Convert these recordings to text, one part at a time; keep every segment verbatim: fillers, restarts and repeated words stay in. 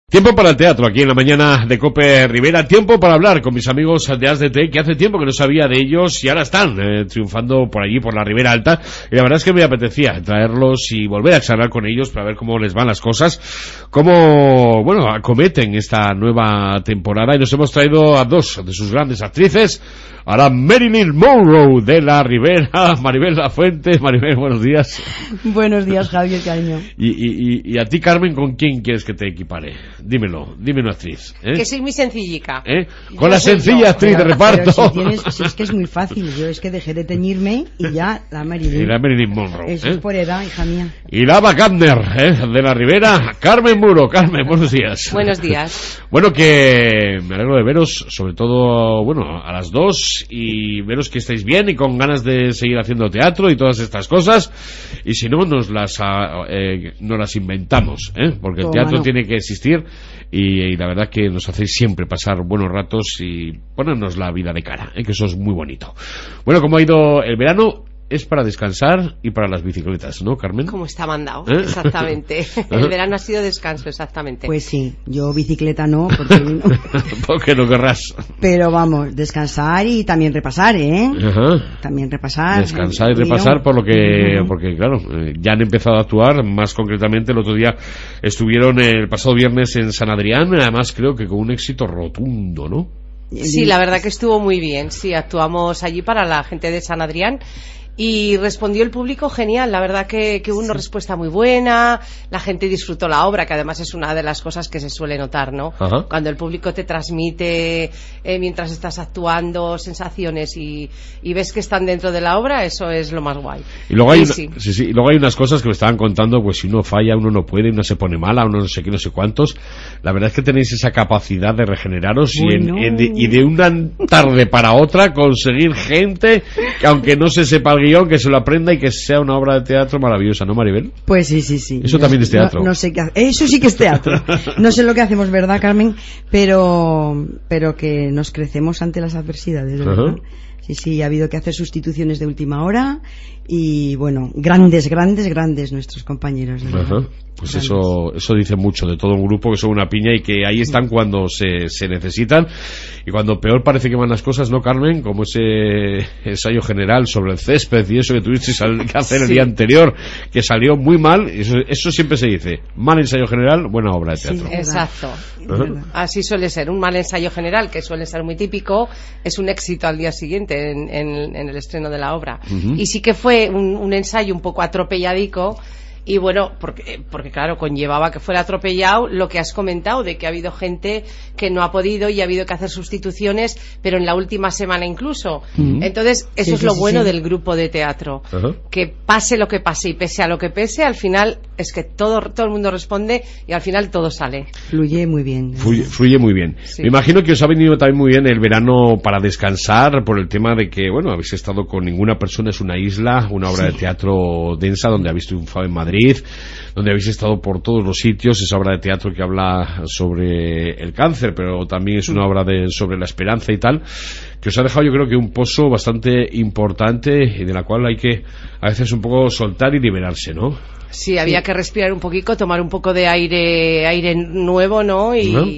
Tiempo para el teatro, aquí en la mañana de COPE Rivera. Tiempo para hablar con mis amigos de A S D T, que hace tiempo que no sabía de ellos y ahora están eh, triunfando por allí, por la Ribera Alta. Y la verdad es que me apetecía traerlos y volver a charlar con ellos para ver cómo les van las cosas, cómo, bueno, acometen esta nueva temporada. Y nos hemos traído a dos de sus grandes actrices, a la Marilyn Monroe de la Ribera, Maribel Lafuente. Maribel, buenos días. Buenos días, Javier, cariño. Y, y, y, y a ti, Carmen, ¿con quién quieres que te equipare? Dímelo, dime una actriz. ¿eh? Que soy muy sencillica. ¿Eh? Con la sencilla yo. actriz pero, de reparto. Pero si, tienes, si es que es muy fácil, yo es que dejé de teñirme y ya la Marilyn. Y la Marilyn Monroe. Eso ¿eh? es por edad, hija mía. Y la Ava Gardner, ¿eh? de la Ribera, Carmen Muro. Carmen, buenos días. Buenos días. Bueno, que me alegro de veros, sobre todo, bueno, a las dos, y veros que estáis bien y con ganas de seguir haciendo teatro y todas estas cosas. Y si no, nos las, eh, nos las inventamos, ¿eh? Porque el teatro no? tiene que existir. Y, y la verdad que nos hacéis siempre pasar buenos ratos y ponernos la vida de cara, ¿eh? Que eso es muy bonito. Bueno, como ha ido el verano, es para descansar y para las bicicletas, ¿no, Carmen? Como está mandado, ¿Eh? Exactamente. El verano ha sido descanso, exactamente. Pues sí, yo bicicleta no, porque no. Porque no querrás. Pero vamos, descansar y también repasar, ¿eh? Ajá. También repasar. Descansar y repasar por lo que, porque claro, ya han empezado a actuar, más concretamente el otro día estuvieron el pasado viernes en San Adrián, además creo que con un éxito rotundo, ¿no? Sí, la verdad que estuvo muy bien, sí, actuamos allí para la gente de San Adrián. Y respondió el público genial, la verdad que, que hubo una sí. respuesta muy buena, la gente disfrutó la obra, que además es una de las cosas que se suele notar, ¿no? Ajá. Cuando el público te transmite, eh, mientras estás actuando, sensaciones y, y ves que están dentro de la obra, eso es lo más guay. Y luego hay, y una, sí. Sí, sí, y luego hay unas cosas que me estaban contando, pues si uno falla, uno no puede, uno se pone mala, uno no sé qué, no sé cuántos. La verdad es que tenéis esa capacidad de regeneraros bueno. y, en, en de, y de una tarde para otra conseguir gente que aunque no se sepa el guión, que se lo aprenda y que sea una obra de teatro maravillosa, ¿no, Maribel? Pues sí, sí, sí. Eso no, también es teatro. No, no sé qué hace. Eso sí que es teatro. No sé lo que hacemos, ¿verdad, Carmen? Pero, pero que nos crecemos ante las adversidades, ¿verdad? Uh-huh. Sí, sí, ha habido que hacer sustituciones de última hora y, bueno, grandes, grandes, grandes nuestros compañeros. Uh-huh. Pues eso, eso dice mucho de todo un grupo, que son una piña y que ahí están cuando se, se necesitan y cuando peor parece que van las cosas, ¿no, Carmen? Como ese ensayo general sobre el césped y eso que tuviste que hacer el sí. día anterior, que salió muy mal. Eso, eso siempre se dice, mal ensayo general, buena obra de teatro. Sí, exacto. Uh-huh. Así suele ser, un mal ensayo general, que suele ser muy típico, es un éxito al día siguiente en, en, en el estreno de la obra. Uh-huh. Y sí que fue un, un ensayo un poco atropelladico. Y bueno, porque, porque claro, conllevaba que fuera atropellado lo que has comentado, de que ha habido gente que no ha podido y ha habido que hacer sustituciones, pero en la última semana incluso. Uh-huh. Entonces, eso sí, es lo sí, bueno sí. del grupo de teatro. Uh-huh. Que pase lo que pase y pese a lo que pese, al final es que todo, todo el mundo responde y al final todo sale. Fluye muy bien. Fluye, fluye muy bien. Sí. Me imagino que os ha venido también muy bien el verano para descansar por el tema de que, bueno, habéis estado con Ninguna persona es una isla, una obra sí. de teatro densa donde habéis triunfado en Madrid, donde habéis estado por todos los sitios, esa obra de teatro que habla sobre el cáncer, pero también es una obra de, sobre la esperanza y tal, que os ha dejado yo creo que un pozo bastante importante y de la cual hay que a veces un poco soltar y liberarse, ¿no? Sí, había sí. que respirar un poquito, tomar un poco de aire aire nuevo, ¿no? Y, ¿no?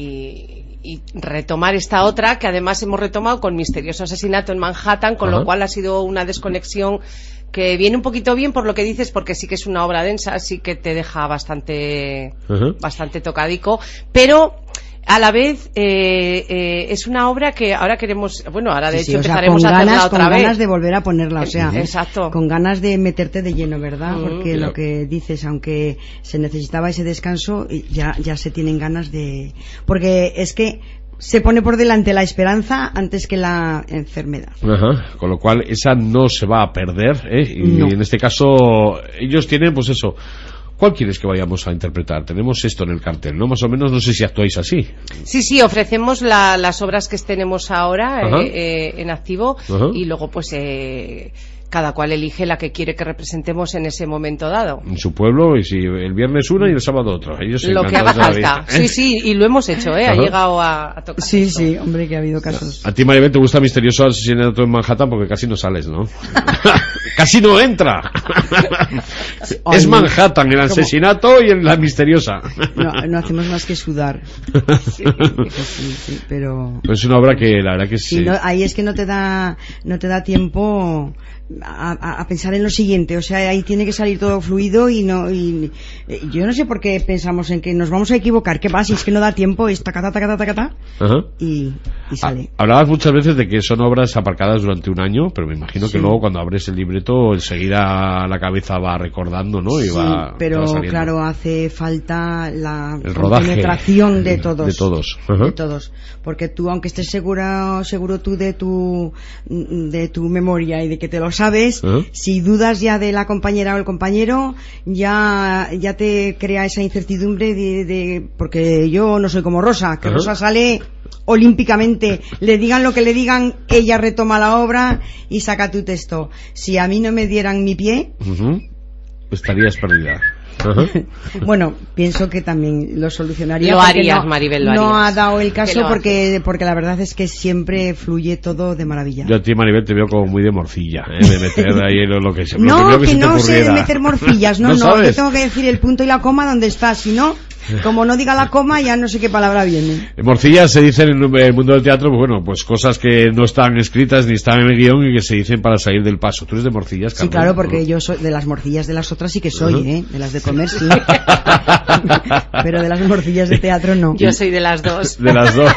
y, y retomar esta otra, que además hemos retomado con Misterioso asesinato en Manhattan, con Ajá. lo cual ha sido una desconexión que viene un poquito bien por lo que dices, porque sí que es una obra densa, sí que te deja bastante uh-huh. bastante tocadico, pero a la vez eh, eh, es una obra que ahora queremos, bueno, ahora de sí, hecho sí, empezaremos sea, a hacerla ganas, otra con vez. Con ganas de volver a ponerla, o sea, exacto. con ganas de meterte de lleno, ¿verdad? Uh-huh. Porque yeah. lo que dices, aunque se necesitaba ese descanso, ya, ya se tienen ganas de... Porque es que se pone por delante la esperanza antes que la enfermedad. Ajá, con lo cual esa no se va a perder, ¿eh? Y no. en este caso ellos tienen, pues eso, ¿cuál quieres que vayamos a interpretar? Tenemos esto en el cartel, ¿no? Más o menos, no sé si actuáis así. Sí, sí, ofrecemos la, las obras que tenemos ahora eh, eh, en activo Ajá. y luego pues... Eh, cada cual elige la que quiere que representemos en ese momento dado. En su pueblo, y si el viernes una y el sábado otra. Ellos lo que haga falta. ¿Eh? Sí, sí, y lo hemos hecho, ¿eh? Ha Ajá. llegado a, a tocar. Sí, esto. Sí, hombre, que ha habido casos. A ti, Maribel, te gusta Misterioso asesinato en Manhattan porque casi no sales, ¿no? casi no entra. Es Manhattan, el asesinato y en la misteriosa. No, no hacemos más que sudar. Sí, sí, sí, pero... Pues es una obra que la verdad que sí. sí no, ahí es que no te da, no te da tiempo a, a, a pensar en lo siguiente, o sea, ahí tiene que salir todo fluido y no, y, y yo no sé por qué pensamos en que nos vamos a equivocar, ¿qué pasa? Si es que no da tiempo, es tacata, tacata, tacata, uh-huh. y, y sale. Ah, hablabas muchas veces de que son obras aparcadas durante un año, pero me imagino sí. que luego cuando abres el libreto enseguida la cabeza va recordando, ¿no? Y sí, va, pero va claro, hace falta la el rodaje penetración de todos, de todos, uh-huh. de todos, porque tú, aunque estés segura, seguro tú de tu, de tu memoria y de que te lo sabes, uh-huh. si dudas ya de la compañera o el compañero, ya, ya te crea esa incertidumbre de, de porque yo no soy como Rosa, que uh-huh. Rosa sale olímpicamente, le digan lo que le digan, ella retoma la obra y saca tu texto. Si a mí no me dieran mi pie, uh-huh. estarías perdida. Uh-huh. Bueno, pienso que también lo solucionaría. Lo harías, no, Maribel, lo no harías. ha dado el caso porque porque la verdad es que siempre fluye todo de maravilla. Yo a ti, Maribel, te veo como muy de morcilla, ¿eh? De meter ahí lo, lo que se No, lo que, que, que se no te sé de meter morcillas, no, no, no yo tengo que decir el punto y la coma donde está, si no, como no diga la coma, ya no sé qué palabra viene. Morcillas se dicen en el mundo del teatro, pues bueno, pues cosas que no están escritas ni están en el guión y que se dicen para salir del paso. ¿Tú eres de morcillas, Carmen? Sí, claro, porque ¿no? Yo soy de las morcillas de las otras sí que soy, uh-huh. ¿eh? De las de comer sí. Pero de las morcillas de teatro no. Yo soy de las dos. De las dos.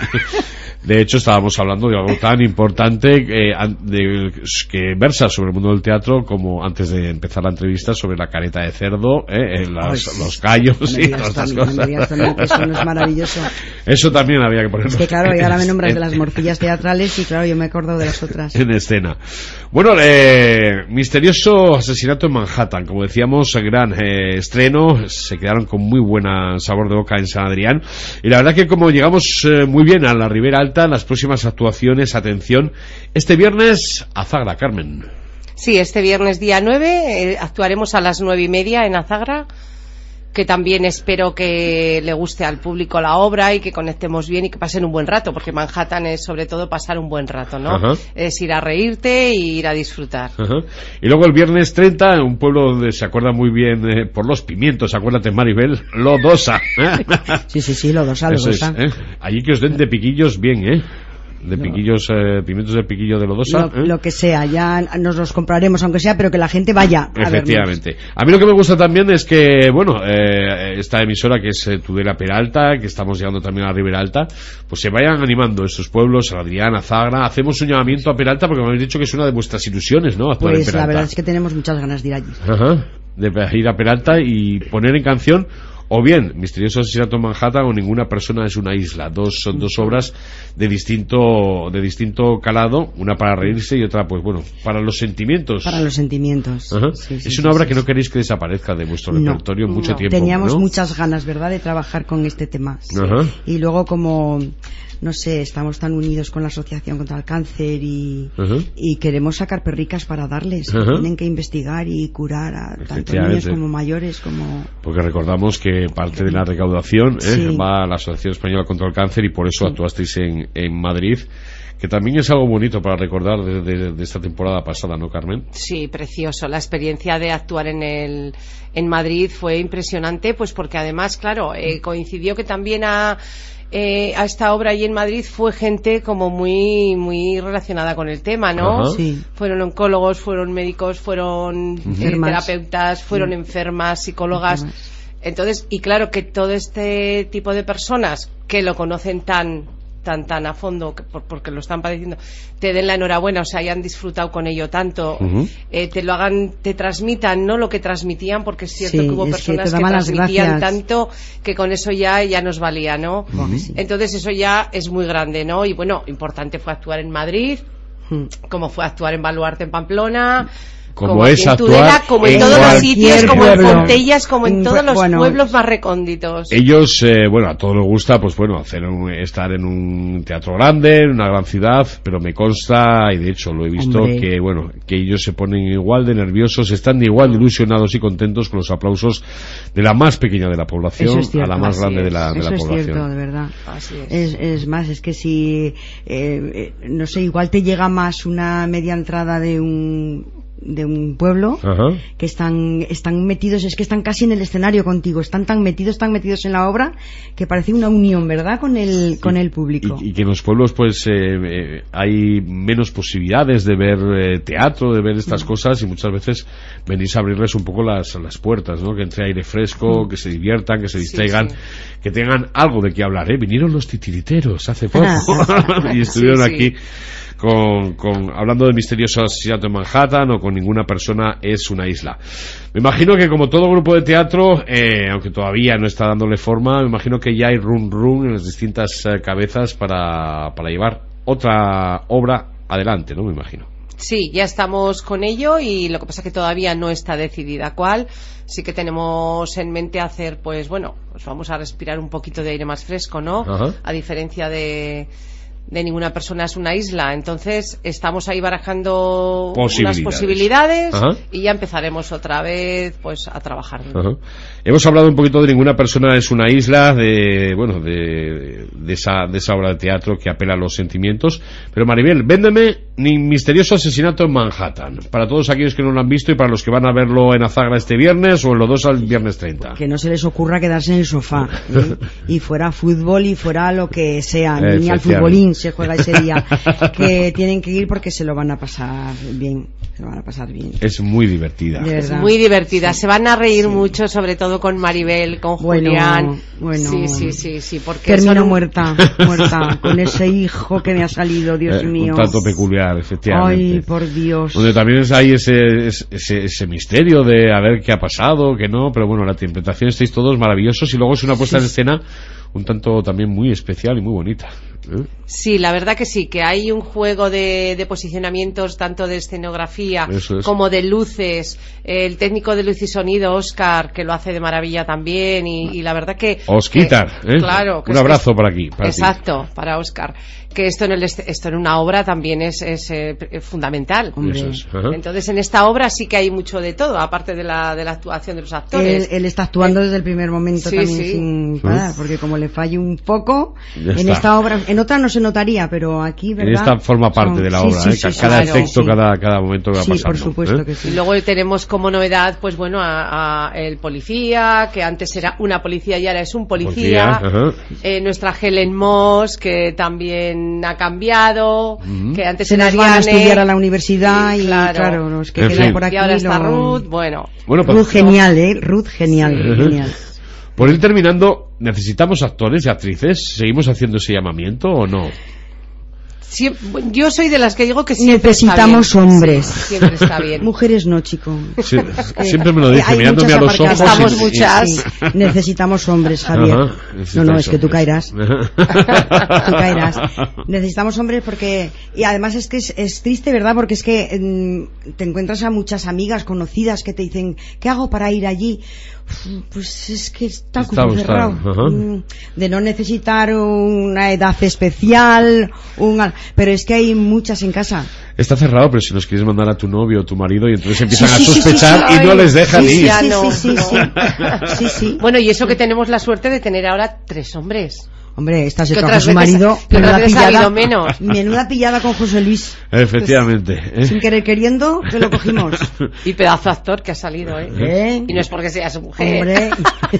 De hecho, estábamos hablando de algo tan importante eh, de, que versa sobre el mundo del teatro, como antes de empezar la entrevista, sobre la careta de cerdo, eh, en las, Ay, los callos no y todas estas cosas. No me eso no es maravilloso. Eso también había que ponerlo. Es que claro, y ahora me nombras de las morcillas teatrales y claro, yo me he acordado de las otras. En escena. Bueno, eh, misterioso asesinato en Manhattan. Como decíamos, gran eh, estreno. Se quedaron con muy buen sabor de boca en San Adrián. Y la verdad que como llegamos eh, muy bien a la Ribera Alta, las próximas actuaciones, atención, este viernes Azagra, Carmen. Sí, este viernes día nueve eh, actuaremos a las nueve y media en Azagra, que también espero que le guste al público la obra y que conectemos bien y que pasen un buen rato, porque Manhattan es sobre todo pasar un buen rato, ¿no? Ajá. Es ir a reírte y ir a disfrutar. Ajá. Y luego el viernes treinta, en un pueblo donde se acuerda muy bien eh, por los pimientos, acuérdate, Maribel, Lodosa. Sí, sí, sí, Lodosa, Lodosa. Es, ¿eh? Allí que os den de piquillos bien, ¿eh? De piquillos, eh, pimientos de piquillo de Lodosa. Lo, ¿eh? lo que sea, ya nos los compraremos, aunque sea, pero que la gente vaya a Efectivamente. vernos. A mí lo que me gusta también es que, bueno, eh, esta emisora que es eh, Tudela Peralta, que estamos llegando también a la Ribera Alta, pues se vayan animando estos pueblos, San Adrián, Azagra. Hacemos un llamamiento a Peralta porque me habéis dicho que es una de vuestras ilusiones, ¿no? Actuar pues en Peralta. La verdad es que tenemos muchas ganas de ir allí. Ajá. De ir a Peralta y poner en canción o bien Misterioso asesinato en Manhattan o Ninguna persona es una isla. Dos son dos obras de distinto de distinto calado, una para reírse y otra, pues bueno, para los sentimientos. Para los sentimientos. Ajá. Sí, sí, es sí, una obra sí, que sí. no queréis que desaparezca de vuestro no, repertorio mucho no. tiempo. Teníamos ¿no? muchas ganas, ¿verdad?, de trabajar con este tema. Sí. Ajá. Y luego como no sé, estamos tan unidos con la Asociación contra el Cáncer y, uh-huh. y queremos sacar perricas para darles. Uh-huh. Tienen que investigar y curar a tanto niños como mayores. como Porque recordamos que parte de la recaudación sí. eh, va a la Asociación Española contra el Cáncer y por eso sí. actuasteis en, en Madrid, que también es algo bonito para recordar de, de, de esta temporada pasada, ¿no, Carmen? Sí, precioso. La experiencia de actuar en el en Madrid fue impresionante, pues porque además, claro, eh, coincidió que también a Eh, a esta obra allí en Madrid fue gente como muy muy relacionada con el tema, ¿no? Sí. Fueron oncólogos, fueron médicos, fueron uh-huh. eh, terapeutas, fueron sí. enfermas, psicólogas. Uh-huh. Entonces, y claro que todo este tipo de personas que lo conocen tan tan tan a fondo que por, porque lo están padeciendo, te den la enhorabuena, o sea, hayan disfrutado con ello tanto, uh-huh. eh, te lo hagan, te transmitan, ¿no? Lo que transmitían, porque es cierto sí, que hubo personas que, que transmitían tanto que con eso ya ya nos valía, ¿no? Uh-huh. Entonces eso ya es muy grande, ¿no? Y bueno, importante fue actuar en Madrid, uh-huh. como fue actuar en Baluarte en Pamplona, como, como es en Tudela, como en, en todos los sitios, como pueblo. en Fontellas, como en todos los bueno, pueblos más recónditos. Ellos, eh, bueno, a todos les gusta, pues bueno, hacer un, estar en un teatro grande, en una gran ciudad, pero me consta, y de hecho lo he visto, Hombre. que bueno, que ellos se ponen igual de nerviosos, están igual de ilusionados y contentos con los aplausos de la más pequeña de la población es cierto, a la más grande de la, de Eso la es población. Cierto, de verdad. Así es. Es, es más, es que si, eh, eh, no sé, igual te llega más una media entrada de un de un pueblo, Ajá. que están están metidos, es que están casi en el escenario contigo, están tan metidos, tan metidos en la obra que parece una unión, ¿verdad?, con el sí. con el público. Y, y que en los pueblos pues eh, eh, hay menos posibilidades de ver eh, teatro, de ver estas mm. cosas, y muchas veces venís a abrirles un poco las, las puertas, ¿no?, que entre aire fresco, mm. que se diviertan, que se distraigan, sí, sí. que tengan algo de qué hablar, ¿eh? Vinieron los titiriteros hace poco y estuvieron sí, aquí sí. Con, con hablando del misterioso asesinato en Manhattan, o con Ninguna persona es una isla. Me imagino que, como todo grupo de teatro, eh, aunque todavía no está dándole forma, me imagino que ya hay run run en las distintas eh, cabezas para, para llevar otra obra adelante, ¿no? Me imagino. Sí, ya estamos con ello, y lo que pasa es que todavía no está decidida cuál. Sí que tenemos en mente hacer, pues bueno, pues vamos a respirar un poquito de aire más fresco, ¿no? Ajá. A diferencia de... de Ninguna persona es una isla. Entonces estamos ahí barajando posibilidades. unas posibilidades. Ajá. Y ya empezaremos otra vez pues a trabajar. Ajá. Hemos hablado un poquito de Ninguna persona es una isla, de bueno de, de esa de esa obra de teatro que apela a los sentimientos, pero Maribel, véndeme Ni misterioso asesinato en Manhattan, para todos aquellos que no lo han visto y para los que van a verlo en Azagra este viernes o en los dos al viernes treinta. Que no se les ocurra quedarse en el sofá, ¿eh? Y fuera fútbol y fuera lo que sea, ni al futbolín se juega ese día, que tienen que ir porque se lo van a pasar bien, se lo van a pasar bien. Es muy divertida. Es muy divertida, sí. Se van a reír sí. mucho, sobre todo con Maribel, con bueno, Julián. Bueno, sí, sí, sí, sí, porque termino son... muerta, muerta, con ese hijo que me ha salido, Dios eh, mío. Un tanto peculiar, efectivamente. Ay, por Dios. Donde también es, hay ese, ese, ese misterio de a ver qué ha pasado, que no, pero bueno, la interpretación estáis todos maravillosos, y luego es una puesta sí. en escena un tanto también muy especial y muy bonita. ¿Eh? Sí, la verdad que sí, que hay un juego de, de posicionamientos, tanto de escenografía es. como de luces. El técnico de luz y sonido, Óscar, que lo hace de maravilla también, y, y la verdad que... Osquitar, que, ¿eh? Claro. Que un abrazo por aquí. Para exacto, ti. Para Óscar. Que esto en, el, esto en una obra también es, es eh, fundamental. Eso es. Entonces, en esta obra sí que hay mucho de todo, aparte de la, de la actuación de los actores. Él, él está actuando eh, desde el primer momento sí, también sí. sin parar, porque como le falle un poco, ya en está. esta obra, en otra no se notaría, pero aquí, ¿verdad? En esta forma parte Son, de la sí, obra, sí, ¿eh? sí, cada sí, efecto, sí. cada, cada momento que va sí, pasando. Por supuesto ¿eh? que sí. Y luego tenemos como novedad, pues bueno, a, a el policía, que antes era una policía y ahora es un policía. policía eh, nuestra Helen Moss, que también ha cambiado. Uh-huh. Que antes se era nos van a estudiar a la universidad y, y claro, claro los que en quedan fin. por aquí y ahora está lo... Ruth, bueno, bueno Ruth pues, genial, eh Ruth genial, sí. genial. Por ir terminando, ¿necesitamos actores y actrices? ¿Seguimos haciendo ese llamamiento o no? Sí, yo soy de las que digo que siempre necesitamos está bien. hombres. Sí, siempre está bien. Mujeres no, chico. Sí, siempre me lo dice, mirándome a los ojos. Estamos y, muchas. Sí, necesitamos hombres, Javier. Ajá, no, no, es que tú caerás. tú caerás. Necesitamos hombres porque... Y además es que es, es triste, ¿verdad? Porque es que mm, te encuentras a muchas amigas conocidas que te dicen, ¿qué hago para ir allí? Pues es que está, está como cerrado. Mm, de no necesitar una edad especial, un... pero es que hay muchas en casa. Está cerrado, pero si los quieres mandar a tu novio o tu marido y entonces empiezan sí, sí, a sospechar sí, sí, y no les dejan sí, ir. Sí, no, sí, sí, sí, sí, sí. Bueno, y eso que tenemos la suerte de tener ahora tres hombres. Hombre, esta se trajo a su marido, que menuda pillada, menos. menuda pillada con José Luis. Efectivamente. Pues, ¿eh? Sin querer queriendo, que lo cogimos. Y pedazo actor que ha salido, ¿eh? ¿Eh? Y no es porque sea su mujer. Hombre.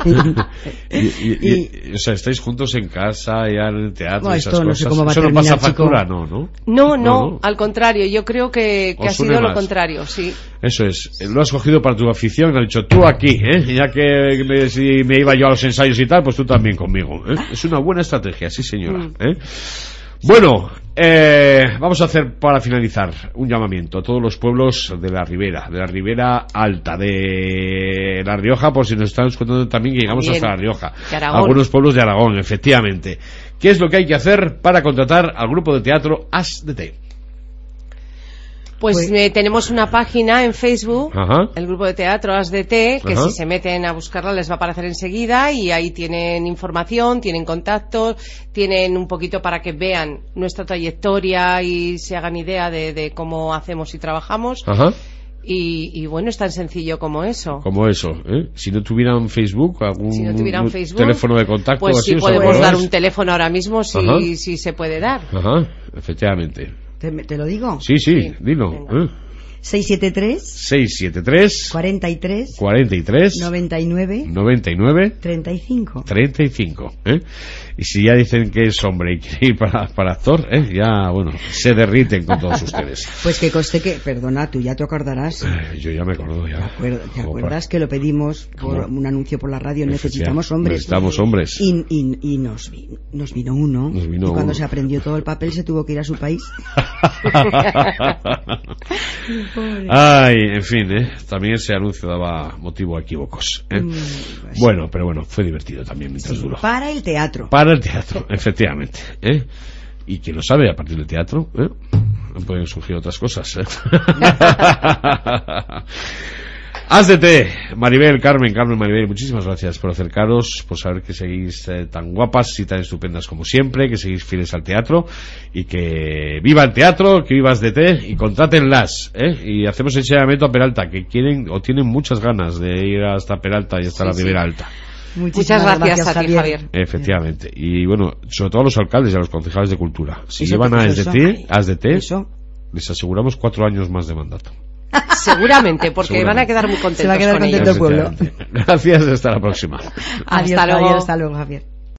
y, y, y, y, o sea, estáis juntos en casa, ya en el teatro, no, esas esto no cosas. sé cómo va ¿Eso a terminar, no pasa factura? chico. No, ¿no? No, no, no, no. al contrario, yo creo que, que ha sido más. lo contrario, sí. Eso es, lo has cogido para tu afición, te has dicho tú aquí, ¿eh? Ya que me, si me iba yo a los ensayos y tal, pues tú también conmigo, ¿eh? Es una buena estrategia, sí señora, ¿eh? Bueno, eh, vamos a hacer para finalizar un llamamiento a todos los pueblos de la Ribera, de la Ribera Alta, de La Rioja, por si nos están escuchando también que llegamos Bien. hasta La Rioja, algunos pueblos de Aragón, efectivamente. ¿Qué es lo que hay que hacer para contratar al grupo de teatro As de T? Pues, pues eh, tenemos una página en Facebook, ajá. el grupo de teatro As de T, que ajá. si se meten a buscarla les va a aparecer enseguida, y ahí tienen información, tienen contactos, tienen un poquito para que vean nuestra trayectoria y se hagan idea de, de cómo hacemos y trabajamos. Ajá. Y, y bueno, es tan sencillo como eso. Como eso, ¿eh? Si no tuvieran Facebook, algún si no tuvieran Facebook, teléfono de contacto, pues así, sí podemos dar un teléfono ahora mismo, si, si se puede dar. Ajá, efectivamente. ¿Te, te lo digo? Sí, sí, sí. Dilo. ¿Eh? seis siete tres seis siete tres cuarenta y tres cuarenta y tres noventa y nueve noventa y nueve treinta y cinco treinta y cinco, ¿eh? Y si ya dicen que es hombre y quiere ir para, para actor, ¿eh? Ya, bueno, se derriten con todos ustedes. Pues que conste que, perdona, tú ya te acordarás. Eh, yo ya me acuerdo ya. ¿Te, acuerdo, ¿te acuerdas para... que lo pedimos por ¿Cómo? Un anuncio por la radio? Necesitamos hombres. Necesitamos hombres. Y, y, y nos, vi, nos vino uno. Nos vino y cuando uno. Se aprendió todo el papel se tuvo que ir a su país. Ay, en fin, ¿eh? También ese anuncio daba motivo a equívocos, ¿eh? Mm, pues bueno, pero bueno, fue divertido también mientras sí, duró. Para el teatro. Para el teatro, efectivamente, ¿eh? Y quien lo sabe, a partir del teatro, ¿eh? Pueden surgir otras cosas, ¿eh? Haz de té, Maribel, Carmen, Carmen, Maribel, muchísimas gracias por acercaros, por saber que seguís eh, tan guapas y tan estupendas como siempre, que seguís fieles al teatro y que viva el teatro, que vivas de té y contrátenlas, ¿eh? Y hacemos el llamamiento a Peralta, que quieren o tienen muchas ganas de ir hasta Peralta y hasta sí, la Ribera sí. Alta. Muchas gracias, gracias a ti, Javier. Efectivamente. Y bueno, sobre todo a los alcaldes y a los concejales de cultura. Si eso llevan a Haz de té, Haz de té, les aseguramos cuatro años más de mandato. Seguramente, porque Seguramente. Van a quedar muy contentos. Se va a quedar con contento el pueblo. Gracias, hasta la próxima. Adiós, hasta luego. Adiós, hasta luego, Javier.